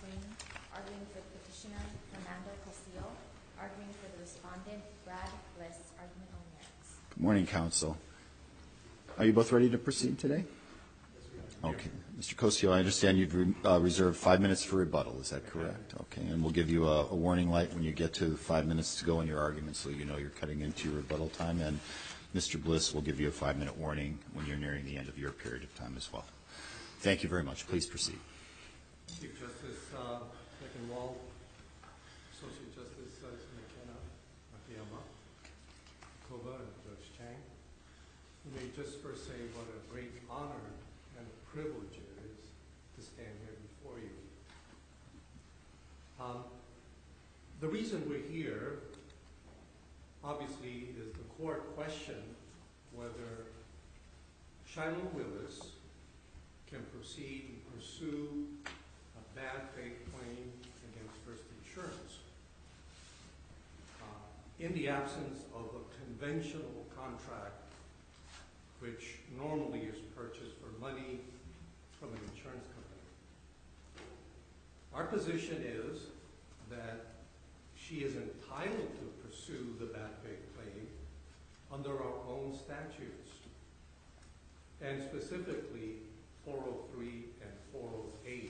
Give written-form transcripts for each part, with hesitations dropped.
Green. Arguing for the petitioner, Fernando Castillo. Arguing for the respondent, Brad Bliss. Argument on merits. Good morning, counsel. Are you both ready to proceed today? Okay. Mr. Castillo, I understand you've reserved 5 minutes for rebuttal. Is that correct? Okay. And we'll give you a warning light when you get to 5 minutes to go in your argument so you know you're cutting into your rebuttal time. And Mr. Bliss will give you a 5-minute warning when you're nearing the end of your period of time as well. Thank you very much. Please proceed. Chief Justice Mekenwald, Associate Justice McKenna, Akiyama, Koba, and Judge Chang. Let me just first say what a great honor and privilege it is to stand here before you. The reason we're here, obviously, is the court question whether Shiloh Willis can proceed and pursue a bad faith claim against First Insurance in the absence of a conventional contract which normally is purchased for money from an insurance company. Our position is that she is entitled to pursue the bad faith claim under our own statutes, and specifically 403 and 408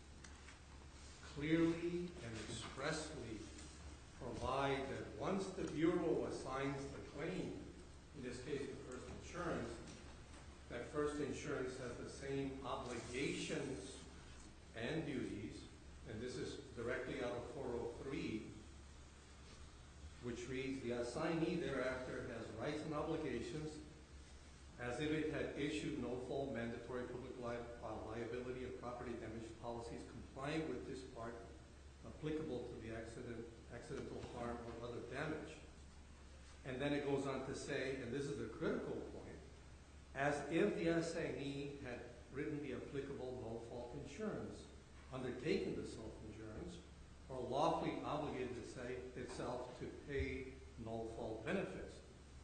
clearly and expressly provide that once the Bureau assigns the claim, in this case to First Insurance, that First Insurance has the same obligations and duties, and this is directly out of 403, which reads, the assignee thereafter has rights and obligations as if it had issued no full mandatory public liability and property damage policies complying with this part applicable to the accidental harm or other damage. And then it goes on to say, and this is the critical point, as if the assignee had written the applicable no-fault insurance, undertaken the self-insurance, or lawfully obligated itself to pay no-fault benefits.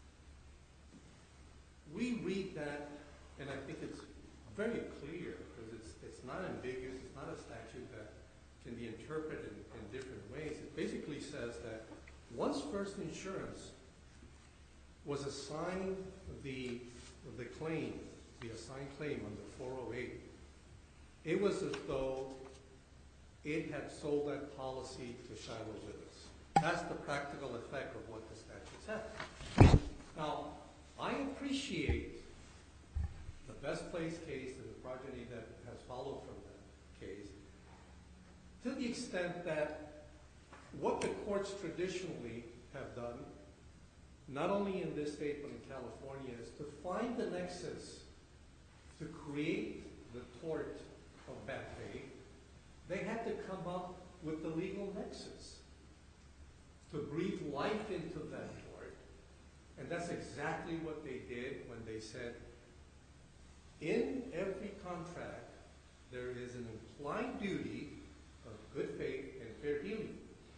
We read that, and I think it's very clear, because it's not ambiguous, it's not a statute that can be interpreted in different ways. It basically says that once First Insurance was assigned the claim, the assigned claim under 408, it was as though it had sold that policy to Shiloh Willis. That's the practical effect of what the statute says. Now, I appreciate the Best Place case and the progeny that has followed from that case, to the extent that what the courts traditionally have done, not only in this state but in California, is to find the nexus to create the tort of bad faith. They had to come up with the legal nexus to breathe life into that tort. And that's exactly what they did when they said, in every contract, there is an implied duty of good faith and fair dealing.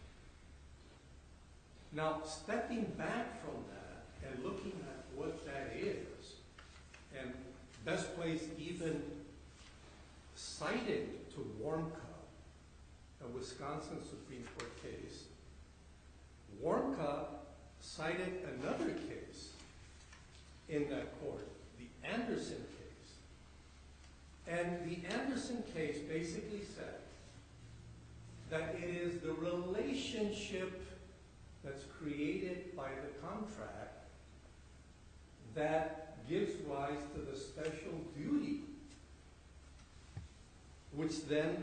Now, stepping back from that and looking at what that is, and Best Place even cited to Warmka, a Wisconsin Supreme Court case, Warmka cited another case in that court, the Anderson case. And the Anderson case basically said that it is the relationship that's created by the contract that gives rise to the special duty, which then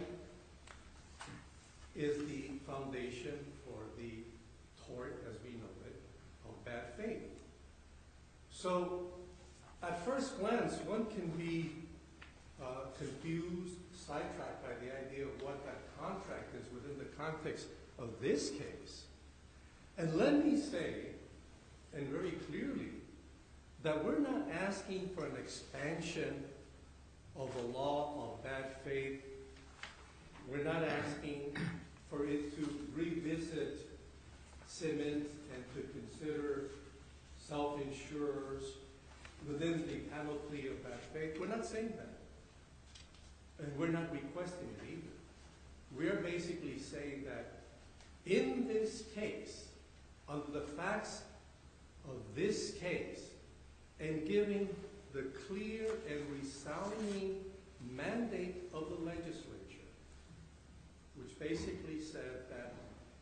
is the foundation for the tort, as we know it, of bad faith. So, at first glance, one can be confused, sidetracked by the idea of what that contract is within the context of this case. And let me say, and very clearly, that we're not asking for an expansion of the law of bad faith. We're not asking for it to revisit Simmons and to consider self-insurers within the panoply of bad faith. We're not saying that. And we're not requesting it either. we're basically saying that in this case, under the facts of this case, and giving the clear and resounding mandate of the legislature, which basically said that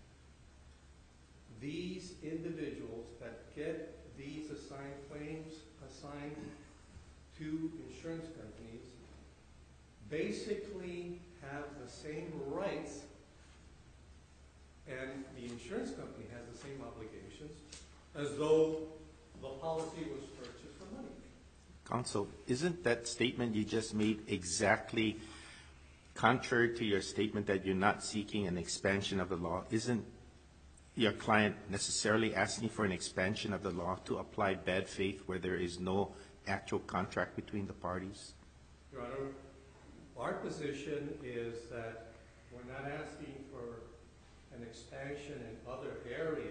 these individuals that get these assigned claims assigned to insurance companies basically have the same rights, and the insurance company has the same obligations as though the policy was purchased for money. Counsel, isn't that statement you just made exactly contrary to your statement that you're not seeking an expansion of the law? Isn't your client necessarily asking for an expansion of the law to apply bad faith where there is no actual contract between the parties? Your Honor, our position is that we're not asking for an expansion in other areas.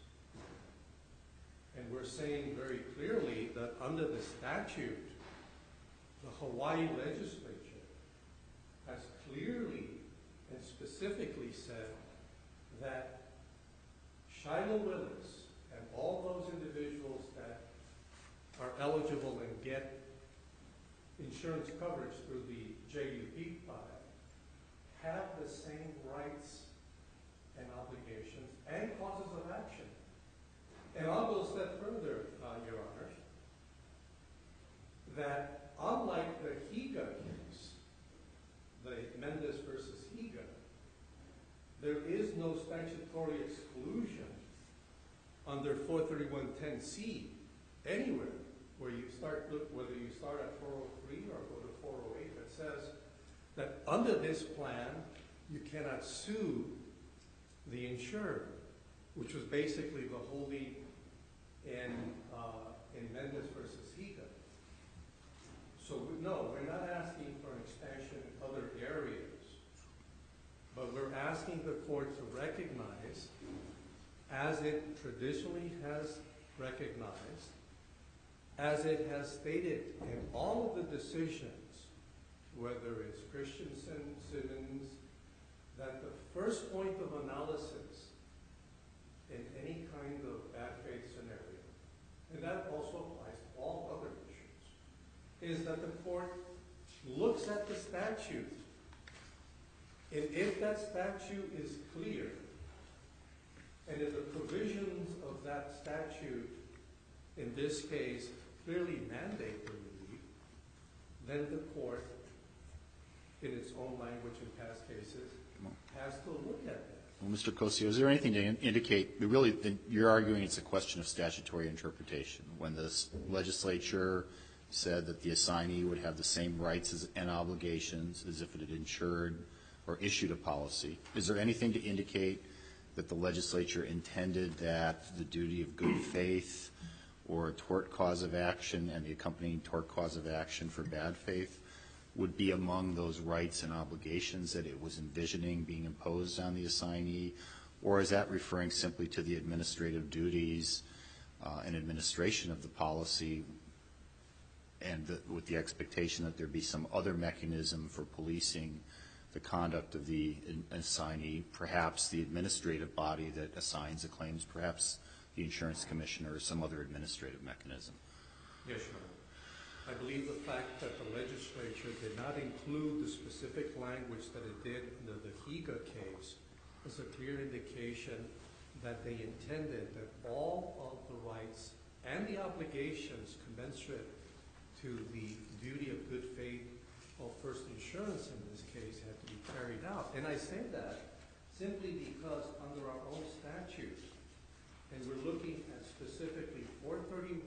And we're saying very clearly that under the statute, the Hawaii legislature has clearly and specifically said that Shiloh Willis and all those individuals that are eligible and get insurance coverage through the JUP file have the same rights and obligations and causes of action. And I'll go a step further, Your Honor, that unlike the Higa case, the Mendez versus Higa, there is no statutory exclusion under 431.10c anywhere where you start, whether you start at 403 or go to 408, that says that under this plan, you cannot sue the insured, which was basically the holding in Mendez versus Higa. So no, we're not asking for an expansion in other areas, but we're asking the court to recognize, as it traditionally has recognized, as it has stated in all of the decisions, whether it's Christensen, Simmons, that the first point of analysis in any kind of bad faith scenario, and that also applies to all other issues, is that the court looks at the statute, and if that statute is clear, and if the provisions of that statute, in this case, clearly mandate the relief, then the court, in its own language in past cases, has to look at that. Well, Mr. Cosio, is there anything to indicate, really, you're arguing it's a question of statutory interpretation. When the legislature said that the assignee would have the same rights and obligations as if it had insured or issued a policy, is there anything to indicate that the legislature intended that the duty of good faith or a tort cause of action and the accompanying tort cause of action for bad faith would be among those rights and obligations that it was envisioning being imposed on the assignee? Or is that referring simply to the administrative duties and administration of the policy, and with the expectation that there be some other mechanism for policing the conduct of the assignee, perhaps the administrative body that assigns the claims, perhaps the insurance commissioner or some other administrative mechanism? Yes, Your Honor. I believe the fact that the legislature did not include the specific language that it did under the Higa case is a clear indication that they intended that all of the rights and the obligations commensurate to the duty of good faith of First Insurance in this case had to be carried out. And I say that simply because under our own statute, and we're looking at specifically 431,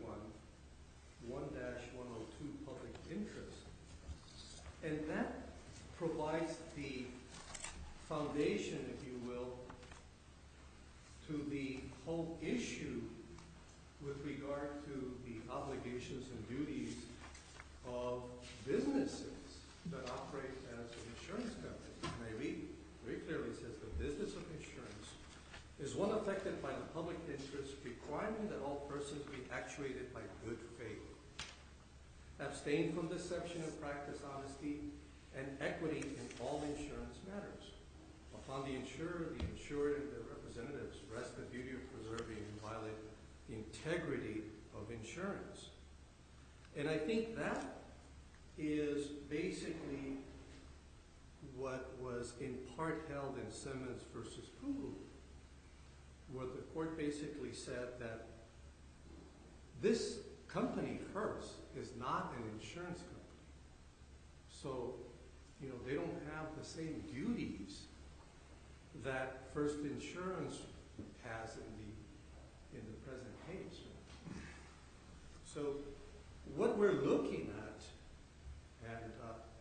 1-102 public interest, and that provides the foundation, if you will, to the whole issue with regard to the obligations and duties of businesses that operate as an insurance company. And I read very clearly, it says the business of insurance is one affected by the public interest, requiring that all persons be actuated by good faith, abstain from deception and practice honesty and equity in all insurance matters. upon the insured, and their representatives rest the duty of preserving and violate the integrity of insurance. And I think that is basically what was in part held in Simmons versus Pulu, where the court basically said that this company, Hearst, is not an insurance company. So, they don't have the same duties that First Insurance has in the present case. So, what we're looking at, and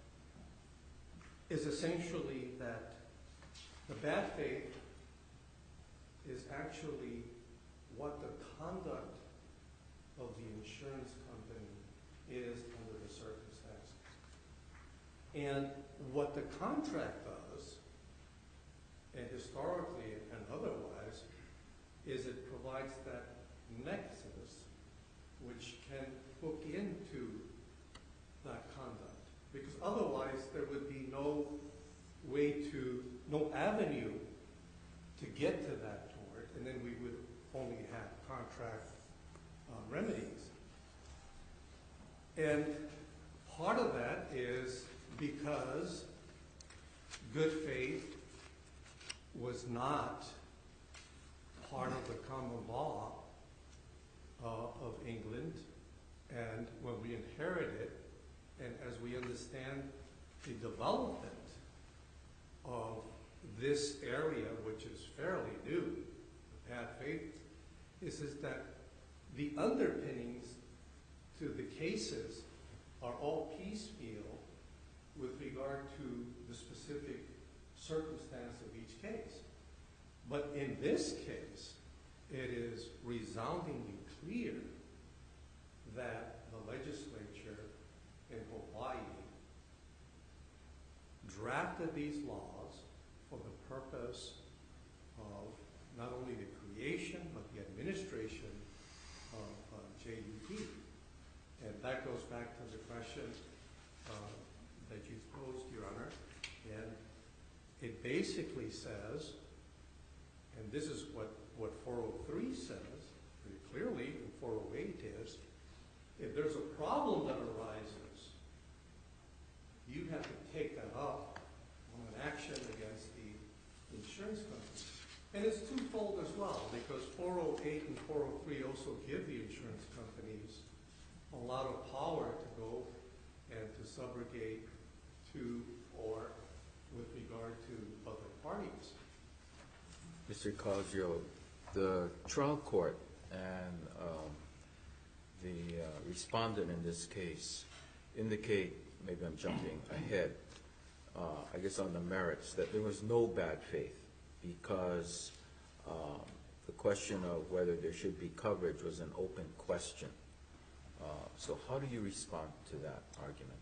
is essentially that the bad faith is actually what the conduct of the insurance company is under the circumstances. And what the contract does, and historically and otherwise, is it provides that nexus which can hook into that conduct. Because otherwise there would be no avenue to get to that tort, and then we would only have contract remedies. And part of that is because good faith was not part of the common law of England, and when we inherit it, and as we understand the development of this area, which is fairly new, bad faith, is that the underpinnings to the cases are all piecemeal with regard to the specific circumstance of each case. But in this case, it is resoundingly clear that the legislature in Hawaii drafted these laws for the purpose of not only the creation but the administration of JUP. And that goes back to the question that you posed, Your Honor. And it basically says, and this is what 403 says pretty clearly, and 408 is, if there's a problem that arises, you have to take that up on an action against the insurance company. And it's twofold as well, because 408 and 403 also give the insurance companies a lot of power to go and to subrogate to or with regard to other parties. Mr. Cosio, the trial court and the respondent in this case indicate, maybe I'm jumping ahead, I guess on the merits, that there was no bad faith because the question of whether there should be coverage was an open question. So how do you respond to that argument?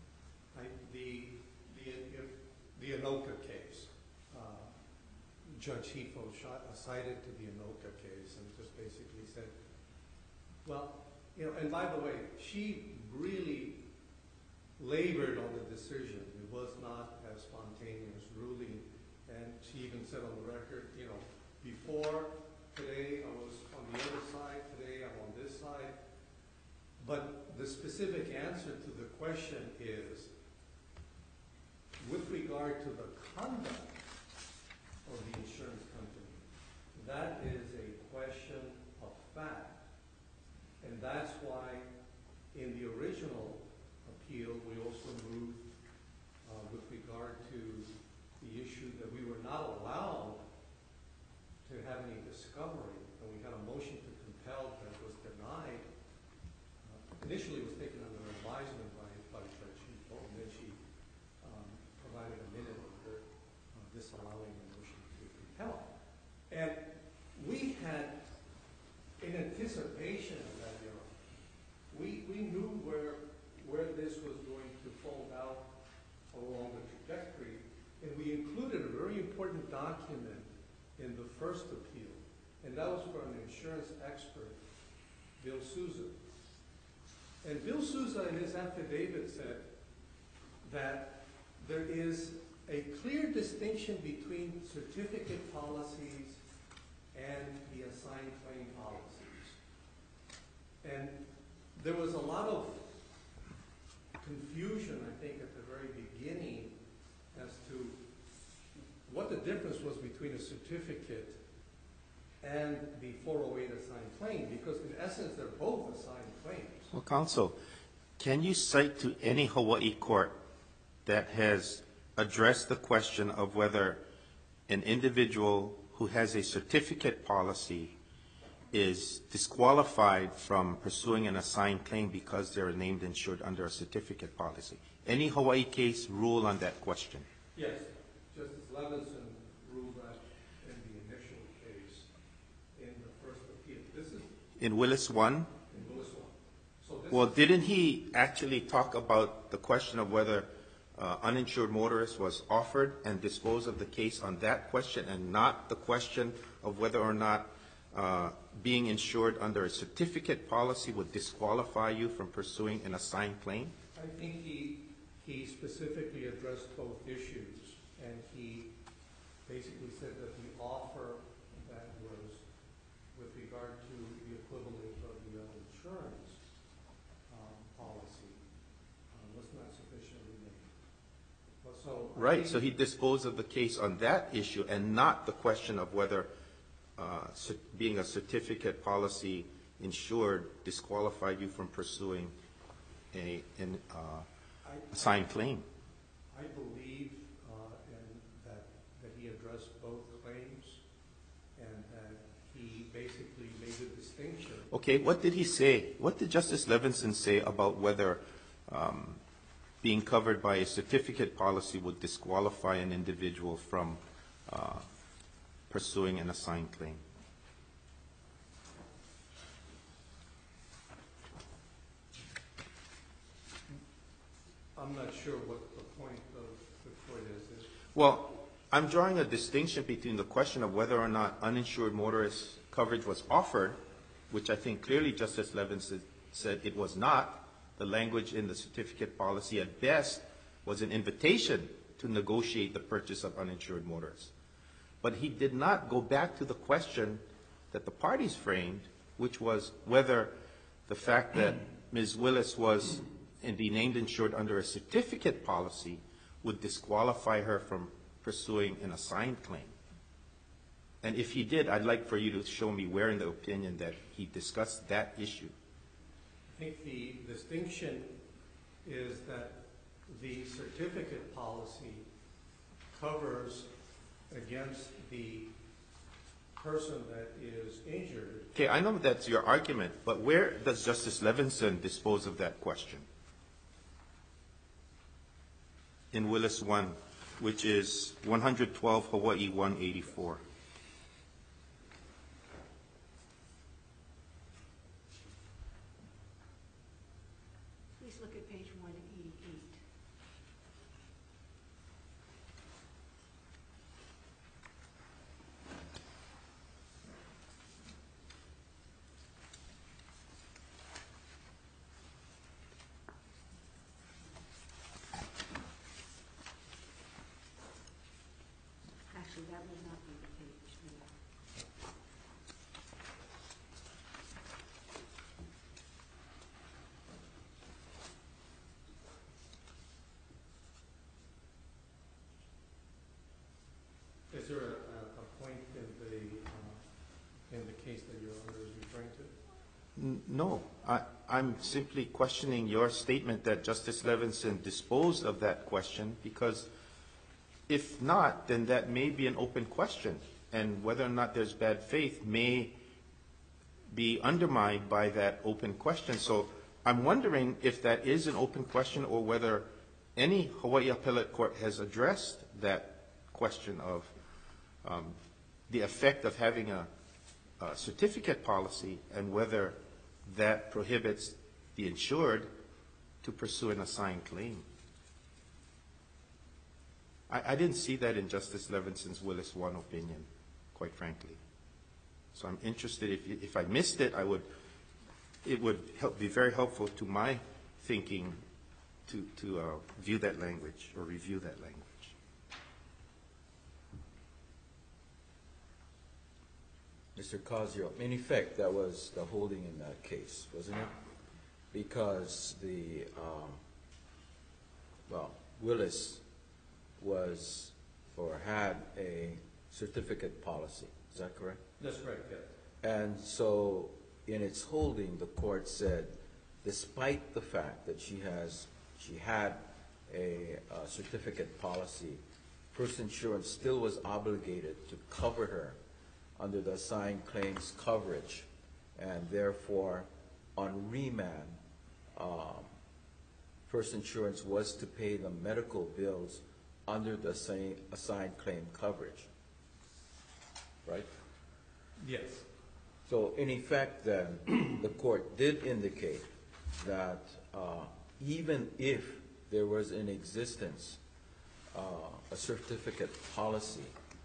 The Anoka case, Judge Hifo cited to the Anoka case and just basically said, well, and by the way, she really labored on the decision. It was not a spontaneous ruling, and she even said on the record, before today I was on the other side, today I'm on this side. But the specific answer to the question is, with regard to the conduct of the insurance company, that is a question of fact. And that's why in the original appeal, we also moved with regard to the issue that we were not allowed to have any discovery, and we had a motion to compel that was denied. Initially, it was taken under advisement by Judge Hifo, and then she provided a minute order disallowing the motion to compel. And we had, in anticipation of that, we knew where this was going to fold out along the trajectory, and we included a very important document in the first appeal, and that was from an insurance expert, Bill Souza. And Bill Souza in his affidavit said that there is a clear distinction between certificate policies and the assigned claim policies. And there was a lot of confusion, I think, at the very beginning as to what the difference was between a certificate and the 408 assigned claim, because in essence, they're both assigned claims. Well, counsel, can you cite to any Hawaii court that has addressed the question of whether an individual who has a certificate policy is disqualified from pursuing an assigned claim because they're named insured under a certificate policy? Any Hawaii case rule on that question? Yes, Justice Levinson ruled that in the initial case in the first appeal. This is In Willis 1? in Lewis 1. So this Well, is, didn't he actually talk about the question of whether uninsured motorist was offered and dispose of the case on that question and not the question of whether or not being insured under a certificate policy would disqualify you from pursuing an assigned claim? I think he specifically addressed both issues, and he basically said that the offer that was with regard to the equivalent of the insurance policy was not sufficiently made. So I Right, think- so he disposed of the case on that issue and not the question of whether being a certificate policy insured disqualified you from pursuing an assigned claim. I believe that he addressed both claims and that he basically made a distinction. Okay, what did he say? What did Justice Levinson say about whether being covered by a certificate policy would disqualify an individual from pursuing an assigned claim? I'm not sure what the point of the court is. Well, I'm drawing a distinction between the question of whether or not uninsured motorist coverage was offered, which I think clearly Justice Levinson said it was not. The language in the certificate policy at best was an invitation to negotiate the purchase of uninsured motorists. But he did not go back to the question that the parties framed, which was whether the fact that Ms. Willis was indeed named insured under a certificate policy would disqualify her from pursuing an assigned claim. And if he did, I'd like for you to show me where in the opinion that he discussed that issue. I think the distinction is that the certificate policy covers against the person that is injured. Okay, I know that's your argument, but where does Justice Levinson dispose of that question? In Willis 1, which is 112 Hawaii 184. Please look at page 188. Actually, that would not be the page. No. Is there a point in the case that your Honor is referring to? No, I'm simply questioning your statement that Justice Levinson disposed of that question, because if not, then that may be an open question, and whether or not there's bad faith may be undermined by that open question. So I'm wondering if that is an open question or whether any Hawaii appellate court has addressed that question of the effect of having a certificate policy and whether that prohibits the insured to pursue an assigned claim. I didn't see that in Justice Levinson's Willis 1 opinion, quite frankly. So I'm interested, if I missed it, it would be very helpful to my thinking to view that language or review that language. Mr. Cosio, in effect, that was the holding in that case, wasn't it? Because the, Willis was or had a certificate policy. Is that correct? That's correct, yes. And so in its holding, the court said, despite the fact that she had a certificate policy, First Insurance still was obligated to cover her under the assigned claims coverage, and therefore, on remand, First Insurance was to pay the medical bills under the same assigned claim coverage, right? Yes. So in effect, then, the court did indicate that even if there was in existence a certificate policy,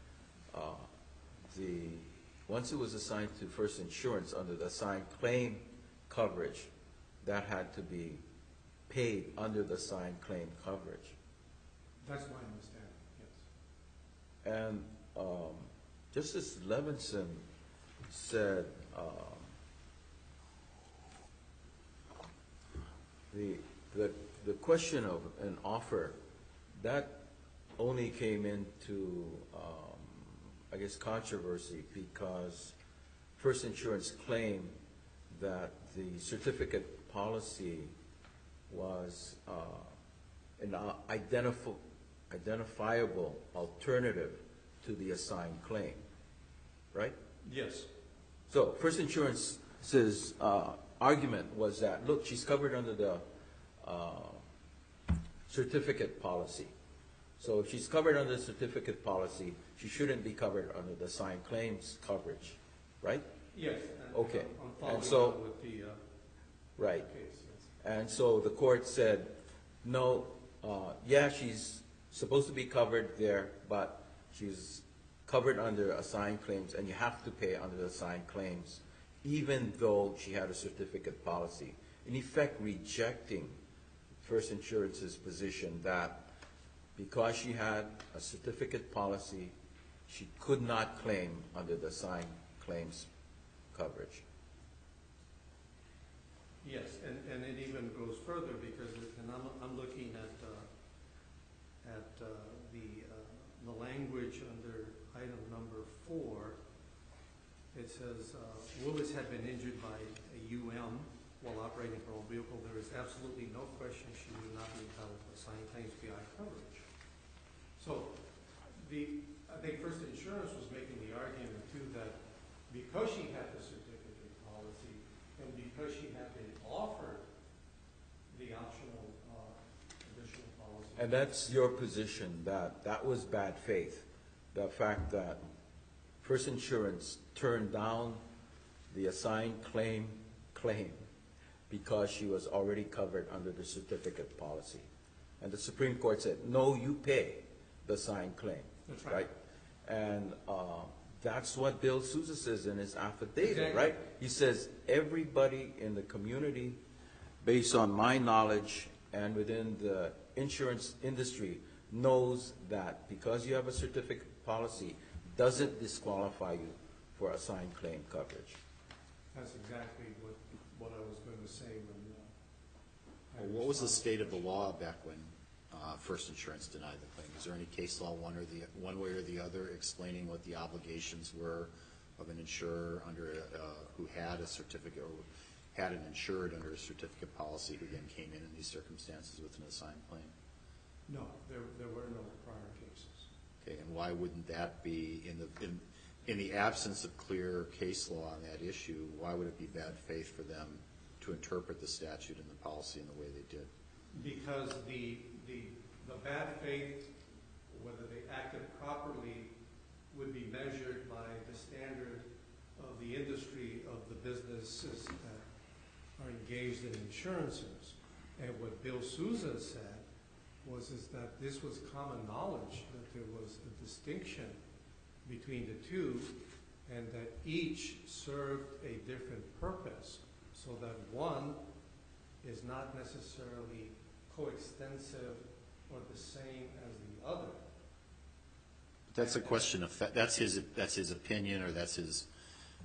once it was assigned to First Insurance under the assigned claim coverage, that had to be paid under the assigned claim coverage. That's my understanding, yes. And Justice Levinson said the question of an offer, that only came into I guess controversy because First Insurance claimed that the certificate policy was an identifiable alternative to the assigned claim, right? Yes. So First Insurance's argument was that, look, she's covered under the certificate policy. So if she's covered under the certificate policy, she shouldn't be covered under the assigned claims coverage, right? Yes. Okay. I'm following And so, up with the right. case, yes. And so the court said, no, yeah, she's supposed to be covered there, but she's covered under assigned claims, and you have to pay under the assigned claims, even though she had a certificate policy. In effect, rejecting First Insurance's position that because she had a certificate policy, she could not claim under the assigned claims coverage. Yes, and it even goes further because, and I'm looking at the language under item number 4. It says, Willis had been injured by a UM while operating her own vehicle. There is absolutely no question she would not be entitled to assigned claims BI coverage. So I think First Insurance was making the argument too that because she had the certificate policy and because she had been offered the optional additional policy. And that's your position, that that was bad faith, the fact that First Insurance turned down the assigned claim because she was already covered under the certificate policy. And the Supreme Court said, no, you pay the assigned claim. That's right. And that's what Bill Sousa says in his affidavit, Exactly. right? He says, everybody in the community, based on my knowledge and within the insurance industry, knows that because you have a certificate policy, doesn't disqualify you for assigned claim coverage. That's exactly what I was going to say when I What was the responded. state of the law back when First Insurance denied the claim? Is there any case law one way or the other explaining what the obligations were of an insurer under who had a certificate or had an insured under a certificate policy who then came in these circumstances with an assigned claim? No, there were no prior cases. Okay, and why wouldn't that be in the absence of clear case law on that issue? Why would it be bad faith for them to interpret the statute and the policy in the way they did? Because the bad faith, whether they acted properly, would be measured by the standard of the industry of the businesses that are engaged in insurances. And what Bill Sousa said is that this was common knowledge, that there was a distinction between the two, and that each served a different purpose, so that one is not necessarily coextensive or the same as the other. That's a question of that's his opinion, or that's his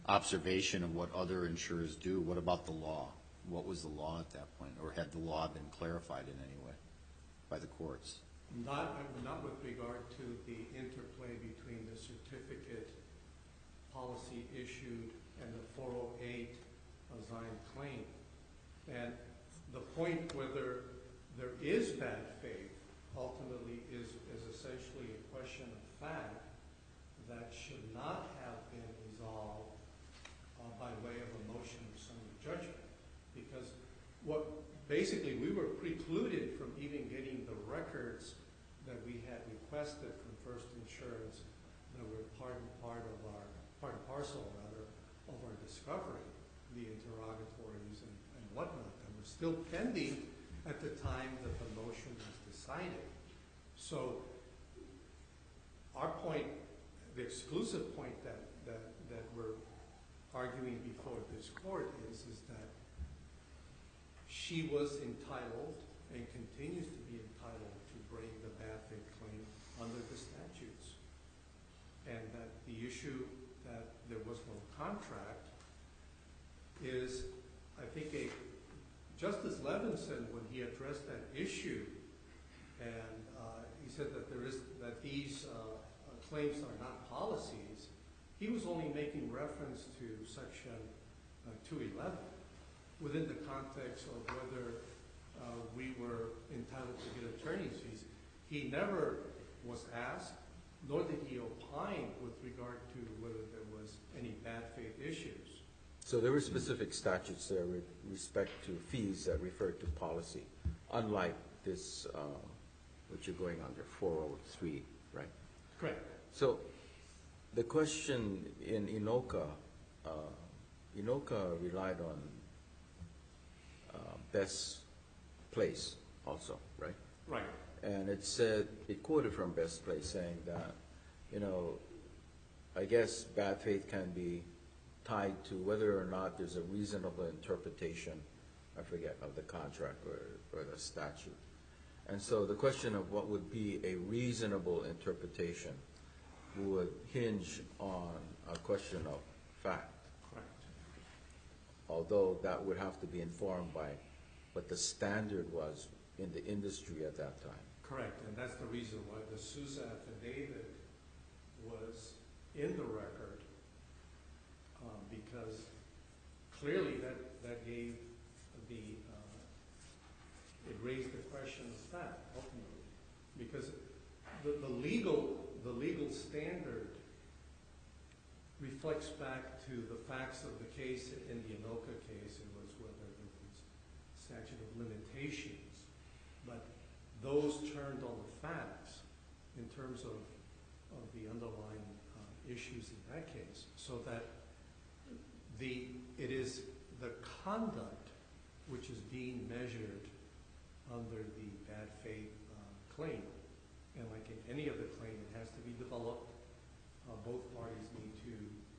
observation of what other insurers do. What about the law? What was the law at that point? Or had the law been clarified in any way by the courts? Not with regard to the interplay between the certificate policy issued and the 408 assigned claim. And the point whether there is bad faith ultimately is essentially a question of fact that should not have been resolved by way of a motion of summary judgment. Because basically we were precluded from even getting the records that we had requested from First Insurance that were part and parcel of our discovery, the interrogatories and whatnot, that were still pending at the time that the motion was decided. So our point, the exclusive point that we're arguing before this court is that she was entitled and continues to be entitled to bring the bad faith claim under the statutes. And that the issue that there was no contract is, I think, Justice Levinson, when he addressed that issue, and he said that these claims are not policies, he was only making reference to Section 211 within the context of whether we were entitled to get attorney's fees. He never was asked, nor did he opine with regard to whether there was any bad faith issues. So there were specific statutes there with respect to fees that referred to policy, unlike this, which you're going under, 403, right? Correct. So the question in Inoka, Inoka relied on Best Place also, right? Right. And it said, it quoted from Best Place saying that, I guess bad faith can be tied to whether or not there's a reasonable interpretation, I forget, of the contract or the statute. And so the question of what would be a reasonable interpretation would hinge on a question of fact. Correct. Although that would have to be informed by what the standard was in the industry at that time. Correct, and that's the reason why the Sousa affidavit was in the record, because clearly that gave it raised the question of fact ultimately, because the legal standard reflects back to the facts of the case. In the Inoka case, it was whether there was statute of limitations, but those turned on the facts in terms of the underlying issues in that case, so that it is the conduct which is being measured under the bad faith claim. And like in any other claim, it has to be developed. Both parties need to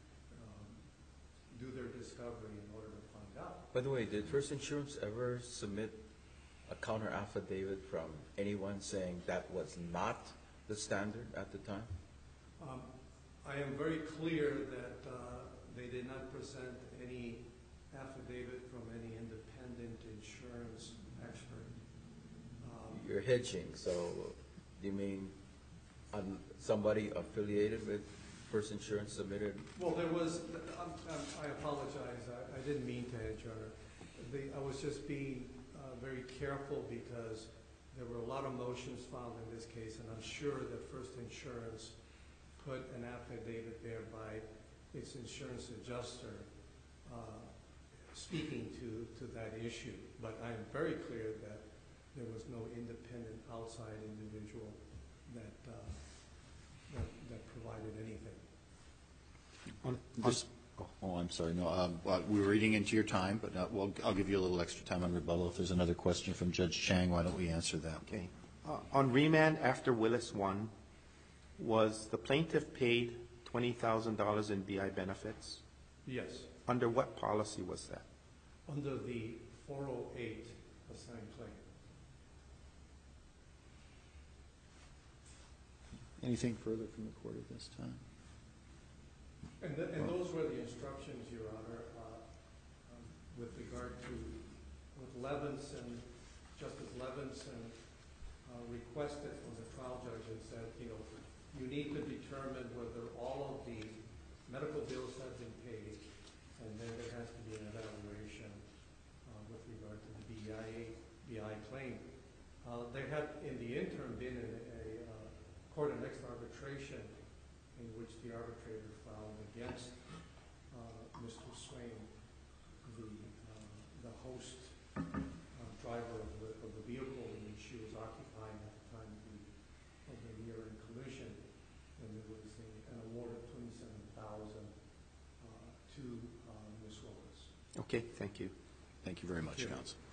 do their discovery in order to find out. By the way, did First Insurance ever submit a counter affidavit from anyone saying that was not the standard at the time? I am very clear that they did not present any affidavit from any independent insurance expert. You're hedging, so do you mean somebody affiliated with First Insurance submitted? Well, there was, I apologize, I didn't mean to hedge, Your Honor. I was just being very careful because there were a lot of motions filed in this case, and I'm sure that First Insurance put an affidavit there by its insurance adjuster speaking to that issue. But I am very clear that there was no independent outside individual that provided anything. I'm sorry. No, we were eating into your time, but I'll give you a little extra time on rebuttal. If there's another question from Judge Chang, why don't we answer that? Okay. On remand after Willis won, was the plaintiff paid $20,000 in BI benefits? Yes, Under what policy was that? under the 408 assigned claim. Anything further from the court at this time? And those were the instructions, Your Honor, with regard to, with Levinson, Justice Levinson requested from the trial judge and said, you need to determine whether all of the medical bills have been paid, and then there has to be an evaluation with regard to the BI claim. There had, in the interim, been a court of next arbitration in which the arbitrator found against Mr. Swain, the host driver of the vehicle in which she was occupying at the time of the near-end collision, and there was an award of $27,000 to Ms. Willis. Okay, thank you. Thank you very much, Thank you. counsel.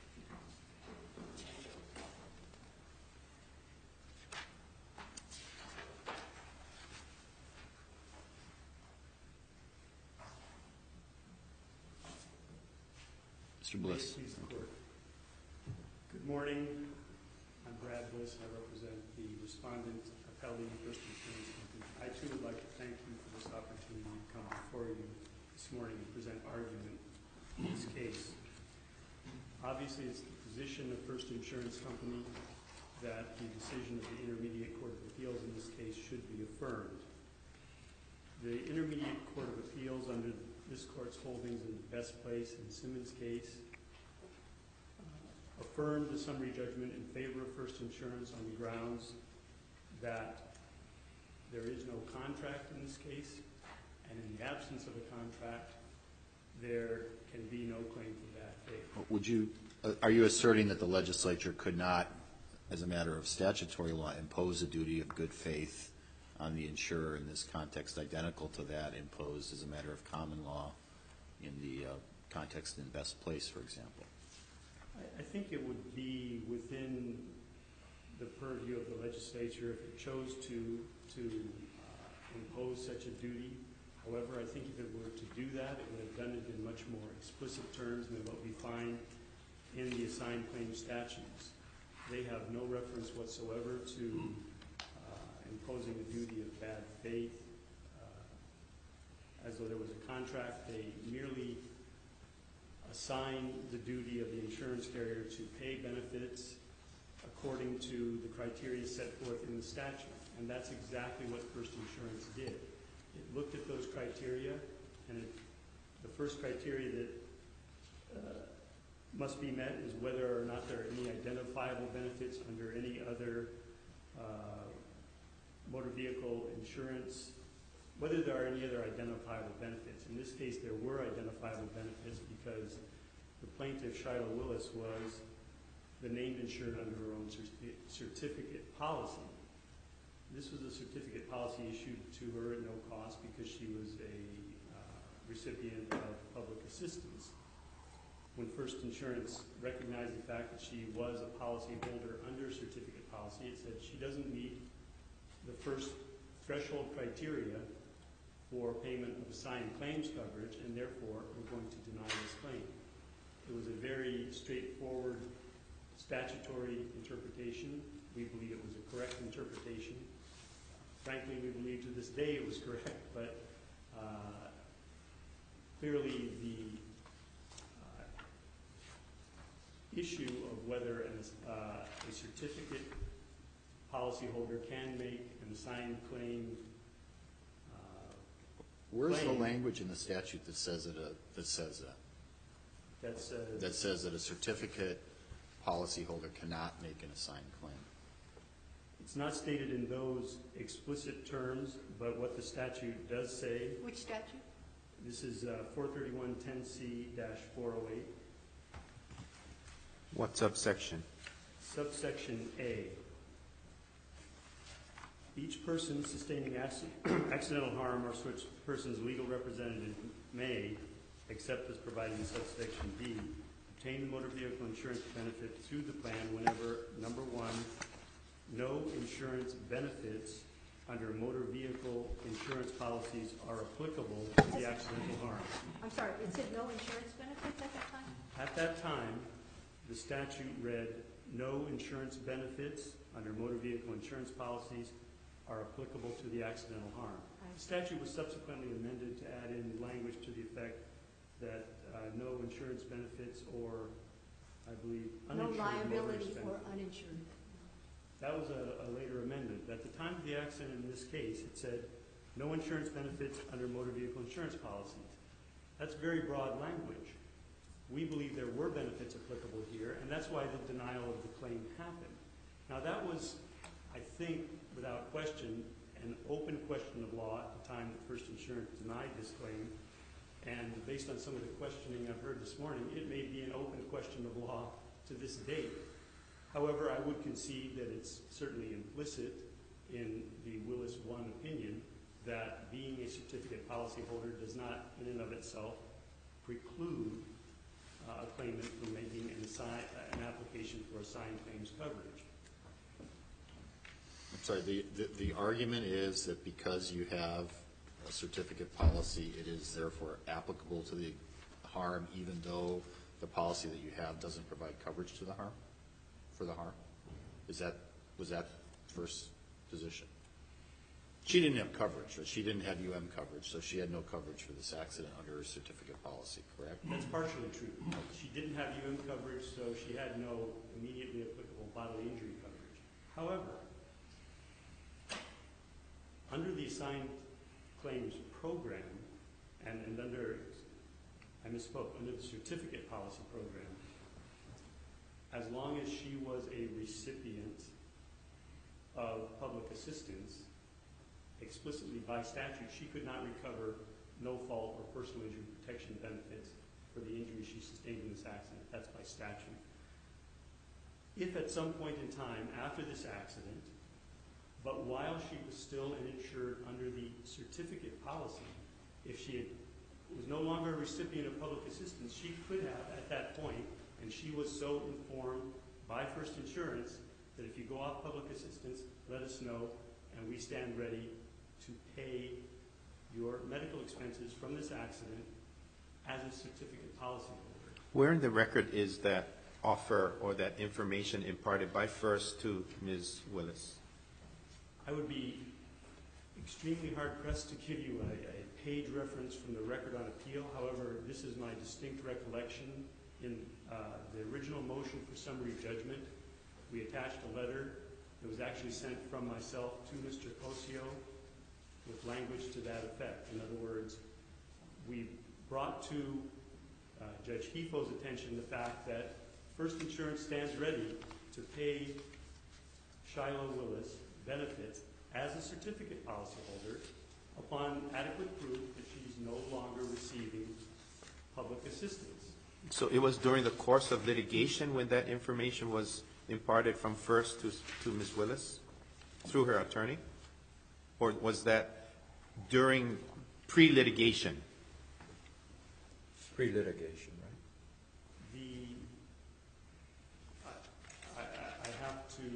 Mr. Bliss. May it please the court. Good morning. I'm Brad Bliss, and I represent the respondent, Appellee First Insurance Company. I too would like to thank you for this opportunity to come before you this morning and present argument in this case. Obviously, it's the position of First Insurance Company that the decision of the Intermediate Court of Appeals in this case should be affirmed. The Intermediate Court of Appeals, under this court's holdings in the Best Place and Simmons case, affirmed the summary judgment in favor of First Insurance on the grounds that there is no contract in this case, and in the absence of a contract, there can be no claim for bad faith. Are you asserting that the legislature could not, as a matter of statutory law, impose a duty of good faith on the insurer in this context identical to that imposed as a matter of common law in the context in Best Place, for example? I think it would be within the purview of the legislature if it chose to impose such a duty. However, I think if it were to do that, it would have done it in much more explicit terms than what we find in the assigned claim statutes. They have no reference whatsoever to imposing a duty of bad faith as though there was a contract. They merely assign the duty of the insurance carrier to pay benefits according to the criteria set forth in the statute. And that's exactly what First Insurance did. It looked at those criteria, and the first criteria that must be met is whether or not there are any identifiable benefits under any other motor vehicle insurance, whether there are any other identifiable benefits. In this case, there were identifiable benefits because the plaintiff, Shiloh Willis, was the named insured under her own certificate policy. This was a certificate policy issued to her at no cost because she was a recipient of public assistance. When First Insurance recognized the fact that she was a policy holder under certificate policy, it said she doesn't meet the first threshold criteria for payment of assigned claims coverage, and therefore we're going to deny this claim. It was a very straightforward statutory interpretation. We believe it was a correct interpretation. Frankly, we believe to this day it was correct, but clearly the issue of whether a certificate policyholder can make an assigned claim. Where's the language in the statute that says that? That says that a certificate policyholder cannot make an assigned claim. It's not stated in those explicit terms, but what the statute does say. Which statute? This is 43110C-408. What subsection? Subsection A. Each person sustaining accidental harm or such person's legal representative may, except as provided in subsection B, obtain the motor vehicle insurance benefit through the plan whenever, number one, no insurance benefits under motor vehicle insurance policies are applicable to the accidental harm. I'm sorry, it said no insurance benefits at that time? At that time, the statute read no insurance benefits under motor vehicle insurance policies are applicable to the accidental harm. The statute was subsequently amended to add in language to the effect that no insurance benefits or, I believe, No uninsured liability motorist or benefits. uninsured. That was a later amendment. At the time of the accident in this case, it said, no insurance benefits under motor vehicle insurance policies. That's very broad language. We believe there were benefits applicable here, and that's why the denial of the claim happened. Now that was, I think, without question, an open question of law at the time that First Insurance denied this claim, and based on some of the questioning I've heard this morning, it may be an open question of law to this date. However, I would concede that it's certainly implicit in the Willis 1 opinion that being a certificate policyholder does not, in and of itself, preclude a claimant from making an application for assigned claims coverage. I'm sorry, the argument is that because you have a certificate policy, it is therefore applicable to the harm, even though the policy that you have doesn't provide coverage to the harm, for the harm? Was that first position? She didn't have coverage, or she didn't have UM coverage, so she had no coverage for this accident under her certificate policy, correct? That's partially true. She didn't have UM coverage, so she had no immediately applicable bodily injury coverage. However, under the assigned claims program, and under, I misspoke, under the certificate policy program, as long as she was a recipient of public assistance, explicitly by statute, she could not recover no-fault or personal injury protection benefits for the injury she sustained in this accident. That's by statute. If at some point in time after this accident, but while she was still an insured under the certificate policy, if she was no longer a recipient of public assistance, she could have at that point, and she was so informed by First Insurance that if you go off public assistance, let us know, and we stand ready to pay your medical expenses from this accident as a certificate policyholder. Where in the record is that offer or that information imparted by First to Ms. Willis? I would be extremely hard-pressed to give you a page reference from the record on appeal. However, this is my distinct recollection. In the original motion for summary judgment, we attached a letter that was actually sent from myself to Mr. Cosio with language to that effect. In other words, we brought to Judge Hefo's attention the fact that First Insurance stands ready to pay Shiloh Willis benefits as a certificate policyholder upon adequate proof that she's no longer receiving public assistance. So it was during the course of litigation when that information was imparted from First to Ms. Willis through her attorney? Or was that during pre-litigation? Pre-litigation, right? I have to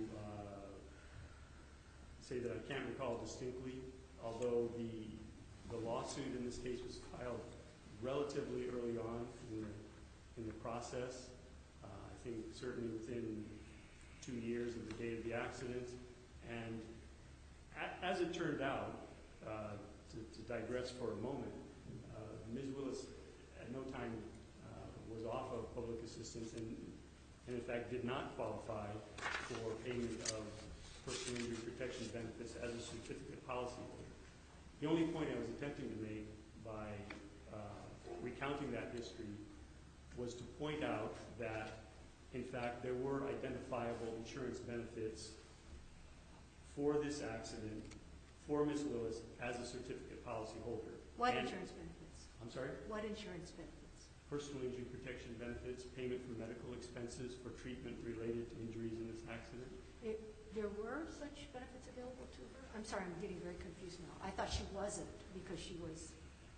say that I can't recall distinctly, although the lawsuit in this case was filed relatively early on in the process. I think certainly within 2 years of the date of the accident. And as it turned out, to digress for a moment, Ms. Willis at no time was off of public assistance and in fact did not qualify for payment of personal injury protection benefits as a certificate policyholder. The only point I was attempting to make by recounting that history was to point out that in fact there were identifiable insurance benefits for this accident for Ms. Willis as a certificate policyholder. What insurance benefits? I'm sorry? What insurance benefits? Personal injury protection benefits, payment for medical expenses for treatment related to injuries in this accident. There were such benefits available to her? I'm sorry, I'm getting very confused now. I thought she wasn't because she was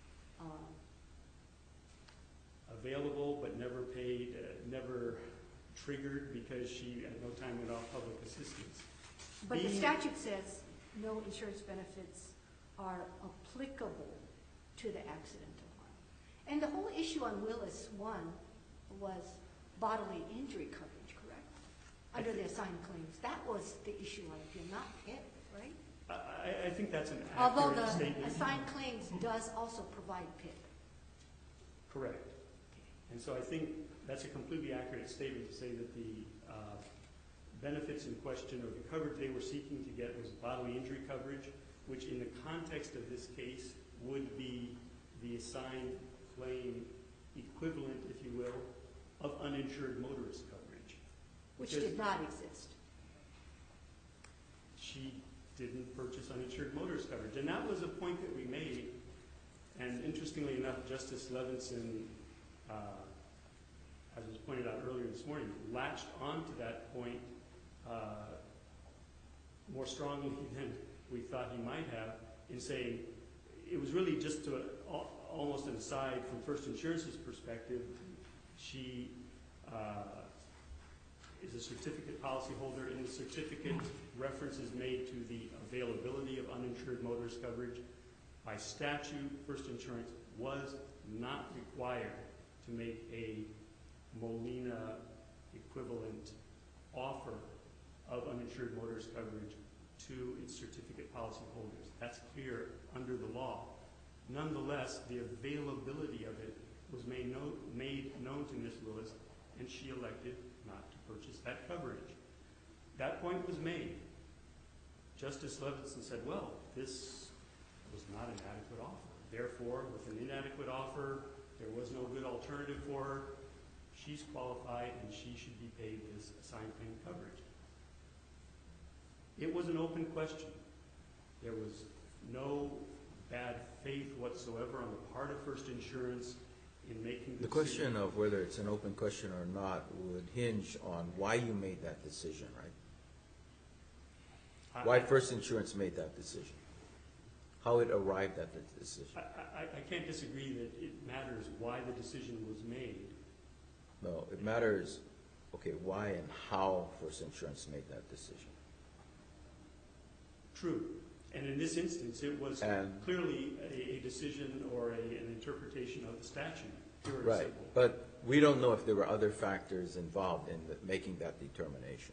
available but never paid, never triggered because she at no time went off public assistance. But the statute says no insurance benefits are applicable to the accidental harm. And the whole issue on Willis 1 was bodily injury coverage, correct? Under the assigned claims. That was the issue on appeal, not PIP, right? I think that's an Although accurate the statement. assigned claims does also provide PIP. Correct. And so I think that's a completely accurate statement to say that the benefits in question, or the coverage they were seeking to get, was bodily injury coverage, which in the context of this case would be the assigned claim equivalent, if you will, of uninsured motorist coverage. Which Because did not exist. she didn't purchase uninsured motorist coverage. And that was a point that we made. And interestingly enough, Justice Levinson, as was pointed out earlier this morning, latched onto that point more strongly than we thought he might have, in saying it was really just to almost an aside from First Insurance's perspective. She is a certificate policyholder. In the certificate, reference is made to the availability of uninsured motorist coverage. By statute, First Insurance was not required to make a Molina equivalent offer of uninsured motorist coverage to its certificate policyholders. That's clear under the law. Nonetheless, the availability of it was made known to Ms. Willis, and she elected not to purchase that coverage. That point was made. Justice Levinson said, well, this was not an adequate offer. Therefore, with an inadequate offer, there was no good alternative for her. She's qualified, and she should be paid this assigned claim coverage. It was an open question. There was no bad faith whatsoever on the part of First Insurance in making The question of whether it's an open question or not would hinge on why you made that decision, right? Why First Insurance made that decision. How it arrived at the decision. I can't disagree that it matters why the decision was made. No, it matters, okay, why and how First Insurance made that decision. True. And in this instance, it was clearly a decision or an interpretation of the statute. Pure and Right, simple. but we don't know if there were other factors involved in making that determination.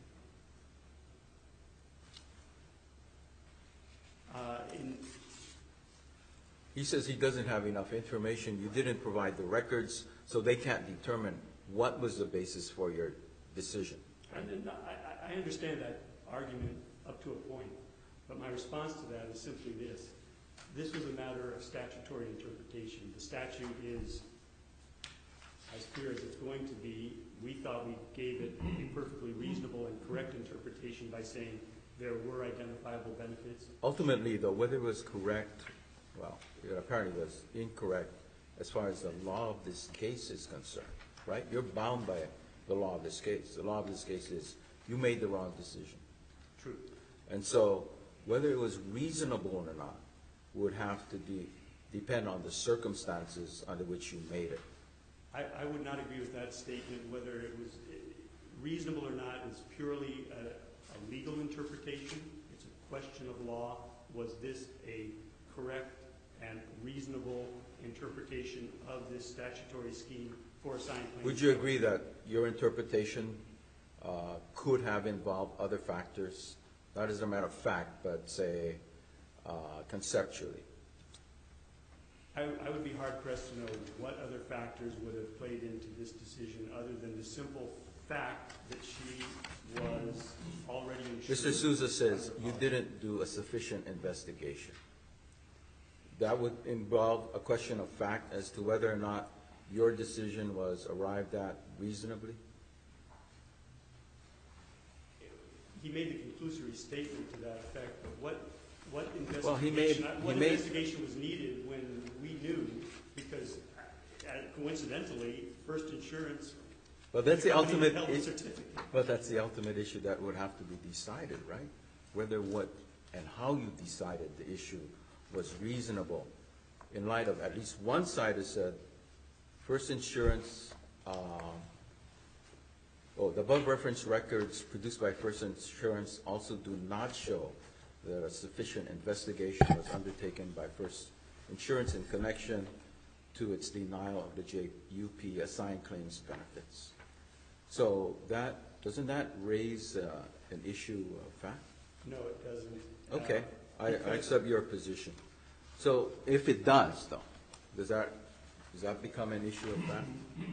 He says he doesn't have enough information. You didn't provide the records, so they can't determine what was the basis for your decision. I understand that argument up to a point, but my response to that is simply this. This was a matter of statutory interpretation. The statute is as clear as it's going to be. We thought we gave it a perfectly reasonable and correct interpretation by saying there were identifiable benefits. Ultimately, though, whether it was correct, well, it apparently was incorrect as far as the law of this case is concerned, right? You're bound by the law of this case. The law of this case is you made the wrong decision. True. And so whether it was reasonable or not would have to depend on the circumstances under which you made it. I would not agree with that statement. Whether it was reasonable or not is purely a legal interpretation. It's a question of law. Was this a correct and reasonable interpretation of this statutory scheme for assigned claims? Would you agree that your interpretation could have involved other factors, not as a matter of fact, but say conceptually? I would be hard-pressed to know what other factors would have played into this decision other than the simple fact that she was already insured. Mr. Souza says you didn't do a sufficient investigation. That would involve a question of fact as to whether or not your decision was arrived at reasonably? He made the conclusory statement to that effect, but what Well, investigation was needed when we knew, because coincidentally, First Insurance But that's the ultimate. held the certificate. But that's the ultimate issue that would have to be decided, right? Whether what and how you decided the issue was reasonable, in light of at least one side has said, First Insurance. The above reference records produced by First Insurance also do not show that a sufficient investigation was undertaken by First Insurance in connection to its denial of the JUP assigned claims benefits. So doesn't that raise an issue of fact? No, it doesn't. Okay. I accept your position. So if it does, though, does that become an issue of fact?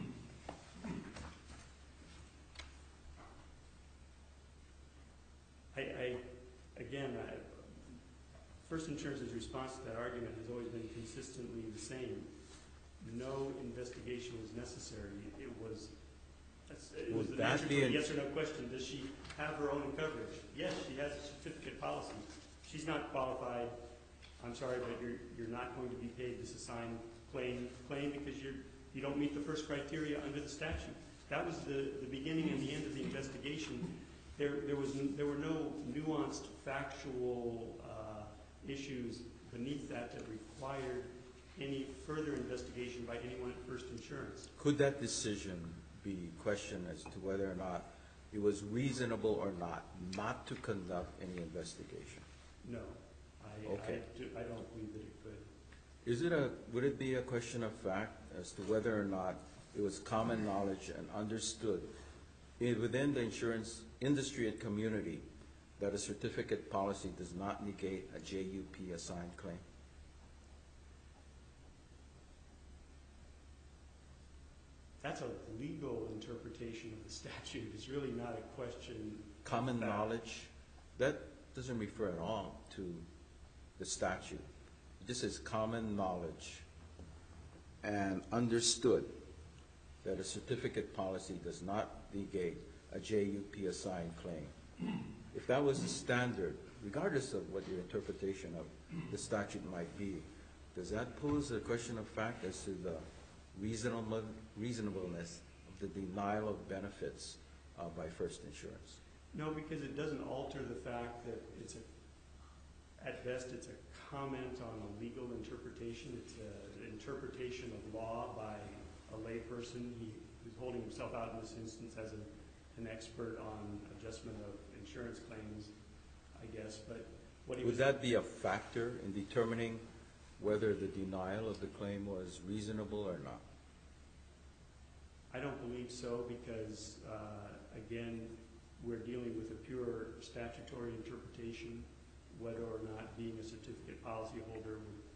First Insurance's response to that argument has always been consistently the same. No investigation was necessary. It was Would an that answer be to a an- yes or no question. Does she have her own coverage? Yes, she has a certificate policy. She's not qualified. I'm sorry, but you're not going to be paid this assigned claim because you don't meet the first criteria under the statute. That was the beginning and the end of the investigation. There were no nuanced factual issues beneath that required any further investigation by anyone at First Insurance. Could that decision be questioned as to whether or not it was reasonable or not to conduct any investigation? No, Okay. I don't believe that it could. Would it be a question of fact as to whether or not it was common knowledge and understood within the insurance industry and community that a certificate policy does not negate a JUP assigned claim? That's a legal interpretation of the statute. It's really not a question. Common fact. knowledge, that doesn't refer at all to the statute. This is common knowledge and understood that a certificate policy does not negate a JUP assigned claim. If that was the standard, regardless of what your interpretation of the statute might be, does that pose a question of fact as to the reasonableness of the denial of benefits by First Insurance? No, because it doesn't alter the fact that at best it's a comment on a legal interpretation. It's an interpretation of law by a layperson. Who's holding himself out in this instance as an expert on adjustment of insurance claims, I guess. But would that be a factor in determining whether the denial of the claim was reasonable or not? I don't believe so because, again, we're dealing with a pure statutory interpretation, whether or not being a certificate policyholder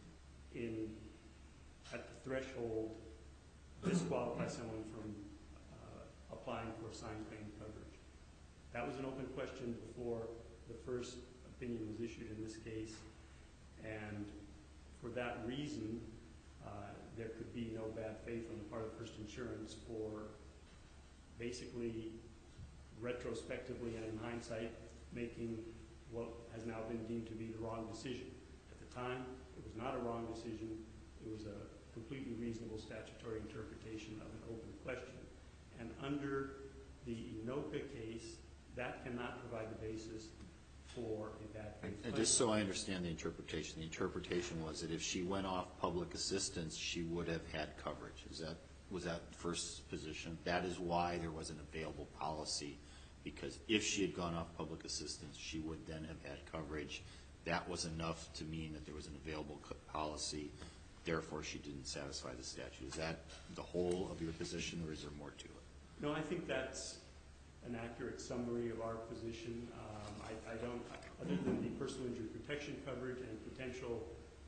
at the threshold disqualify someone from applying for assigned claim coverage. That was an open question before the first opinion was issued in this case, and for that reason, there could be no bad faith on the part of First Insurance for basically retrospectively and in hindsight making what has now been deemed to be the wrong decision. At the time, it was not a wrong decision. It was a completely reasonable statutory interpretation of an open question. And under the Inoka case, that cannot provide the basis for a bad faith claim. And just so I understand the interpretation was that if she went off public assistance, she would have had coverage. Was that first position? That is why there was an available policy, because if she had gone off public assistance, she would then have had coverage. That was enough to mean that there was an available policy. Therefore, she didn't satisfy the statute. Is that the whole of your position, or is there more to it? No, I think that's an accurate summary of our position. I don't, other than the personal injury protection coverage and potential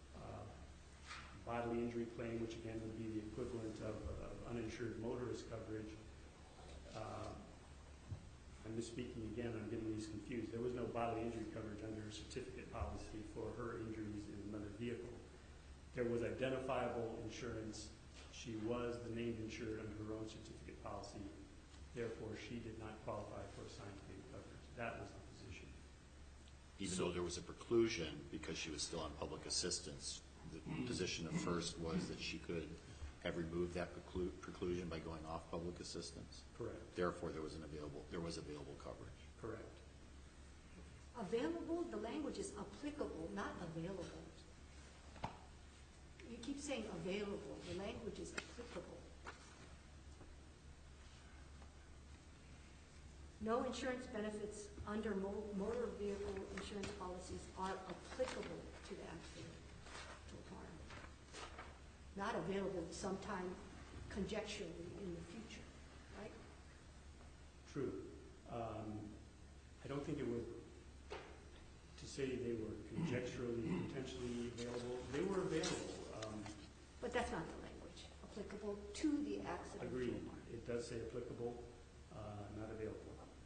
bodily injury claim, which again would be the equivalent of uninsured motorist coverage. I'm misspeaking again, I'm getting these confused. There was no bodily injury coverage under her certificate policy for her injuries in another vehicle. There was identifiable insurance. She was the named insured under her own certificate policy. Therefore, she did not qualify for assigned claim coverage. That was the position. Even though there was a preclusion because she was still on public assistance, the position at first was that she could have removed that preclusion by going off public assistance. Correct. Therefore, there was available coverage. Correct. Available, the language is applicable, not available. You keep saying available, the language is applicable. No insurance benefits under motor vehicle insurance policies are applicable to the accident requirement. Not available sometime conjecturally in the future, right? True. I don't think it would, to say they were conjecturally, potentially available. They were available. But that's not the language applicable to the accidental Agreed. harm. It does say applicable, not available.